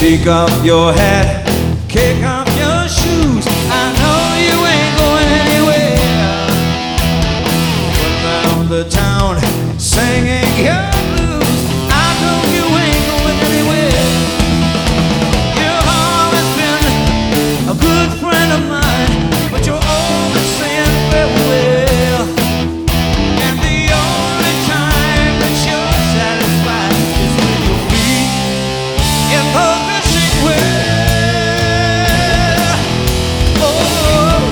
Take off your hat, kick off your shoes. I know you ain't going anywhere. Run around the town singing your blues. I know you ain't going anywhere. You've always been a good friend of mine, but you're always saying farewell. And the only time that you're satisfied is when your feet in the wishing well. Oh,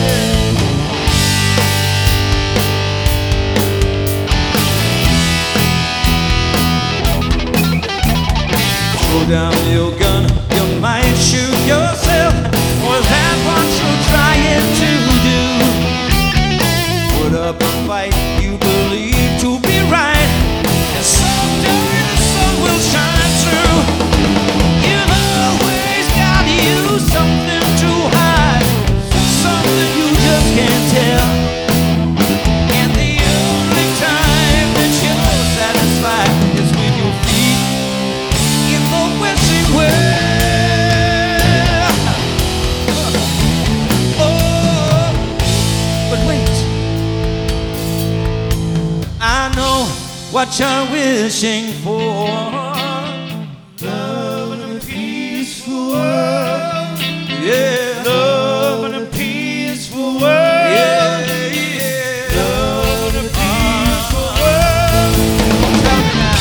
throw down your gun, you might shoot yourself. Was that what you're trying to do? Put up a fight you believe to be right, and someday the sun will shine through. You've always got you something to hide, something you just can't tell. And the only time that you're satisfied is with your feet in the wishing well. Oh, but wait, I know what you're wishing for. Love in a peaceful world. Yeah, love in a peaceful world. Yeah, yeah, love in a peaceful world. Tell me now.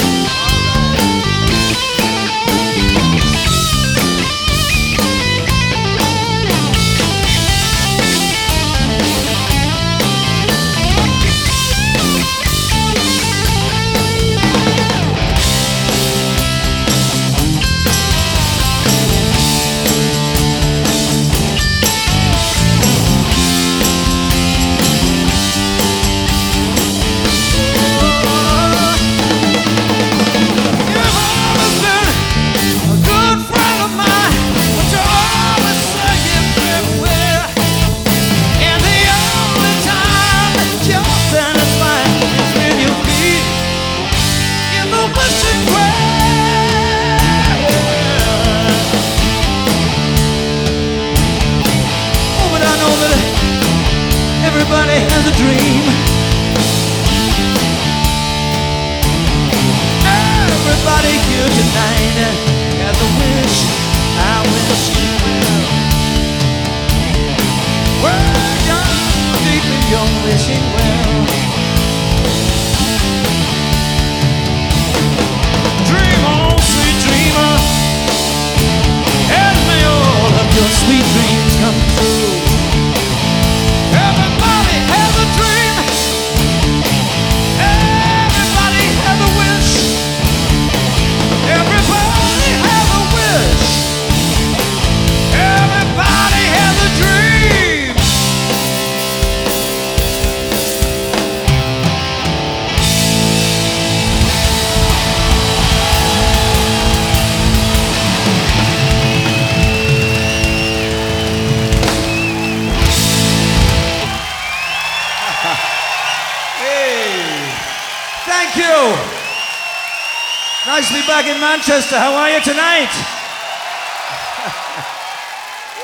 Everybody has a dream. Everybody here tonight has a wish. I wish you will. Well, down deep in your wishing well. Dream on, sweet dreamer, and may all of your sweet dreams come true. Everybody has a dream. Everybody has a wish. Everybody has a wish. Everybody has a dream. Thank you. Nicely back in Manchester. How are you tonight?